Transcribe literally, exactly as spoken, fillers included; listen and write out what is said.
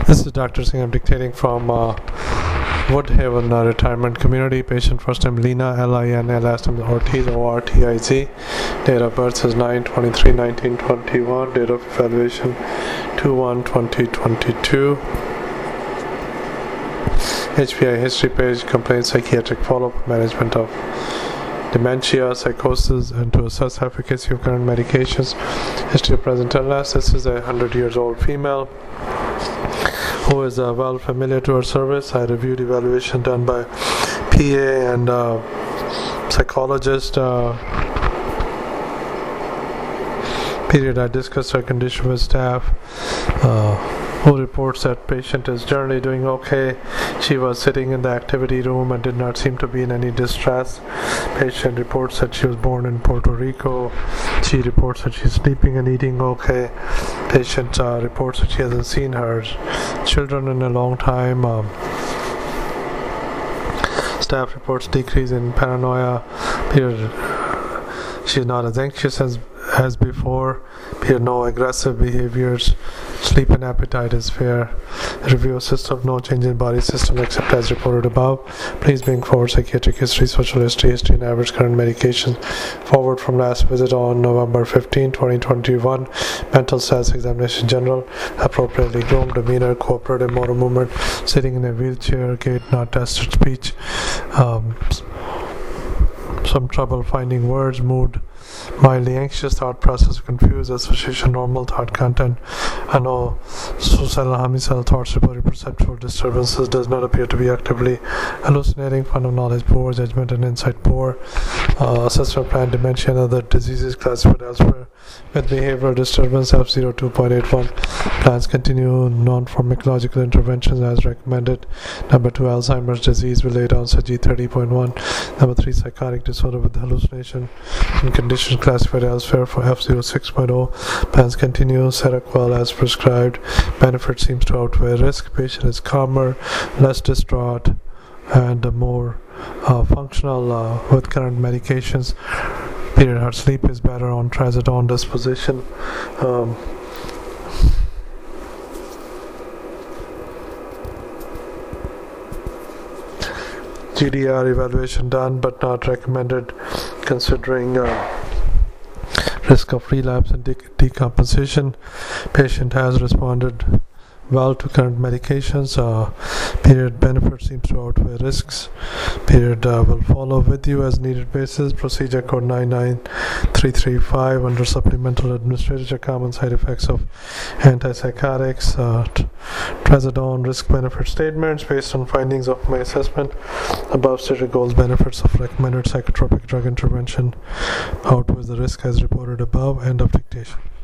This is Doctor Singh. I'm dictating from uh, Woodhaven uh, Retirement Community. Patient first name Lina, L I N A, last name Ortiz, O R T I Z. Date of birth is nine twenty-three nineteen twenty-one. Date of evaluation two one twenty twenty-two. H P I history page, complaint, psychiatric follow-up, management of dementia, psychosis, and to assess efficacy of current medications. History of present illness. This is a one hundred years old female who is uh, well familiar to our service. I reviewed evaluation done by P A and uh, psychologist. Uh, period I discussed her condition with staff, uh, who reports that patient is generally doing okay. She was sitting in the activity room and did not seem to be in any distress. Patient reports that she was born in Puerto Rico. She reports that she's sleeping and eating okay. Patient uh, reports that she hasn't seen her children in a long time. Um, staff reports decrease in paranoia. Period. She's not as anxious as as before. Period. No aggressive behaviors. Sleep and appetite is fair. Review system, no change in body system except as reported above. Please bring forward psychiatric history, social history, history and average current medications forward from last visit on November fifteenth twenty twenty-one. Mental status examination general, appropriately groomed, demeanor, cooperative motor movement, sitting in a wheelchair, gait not tested, speech, um, some trouble finding words, mood mildly anxious, thought process confused, association normal, thought content I know suicidal, homicidal thoughts, reported perceptual disturbances, does not appear to be actively hallucinating, fund of knowledge poor, judgment and insight poor, uh, assessment plan, dementia and other diseases classified elsewhere with behavioral disturbance F zero two point eight one. Plans continue non-pharmacological interventions as recommended. Number two, Alzheimer's disease with late onset G thirty point one. Number three, psychotic disorder with hallucination and conditions classified elsewhere for F zero six point zero. Plans continue. Seroquel as prescribed. Benefit seems to outweigh risk. Patient is calmer, less distraught, and uh, more uh, functional uh, with current medications. Period. Her sleep is better on trazodone disposition. Um, G D R evaluation done but not recommended considering uh, risk of relapse and de- decomposition. Patient has responded well to current medications. Uh, period. Benefit seems to outweigh risks. Period. Uh, will follow with you as needed basis. Procedure code nine nine three three five under supplemental administrative common side effects of antipsychotics. Uh, t- trazodone risk benefit statements based on findings of my assessment. Above stated goals benefits of recommended psychotropic drug intervention outweighs the risk as reported above. End of dictation.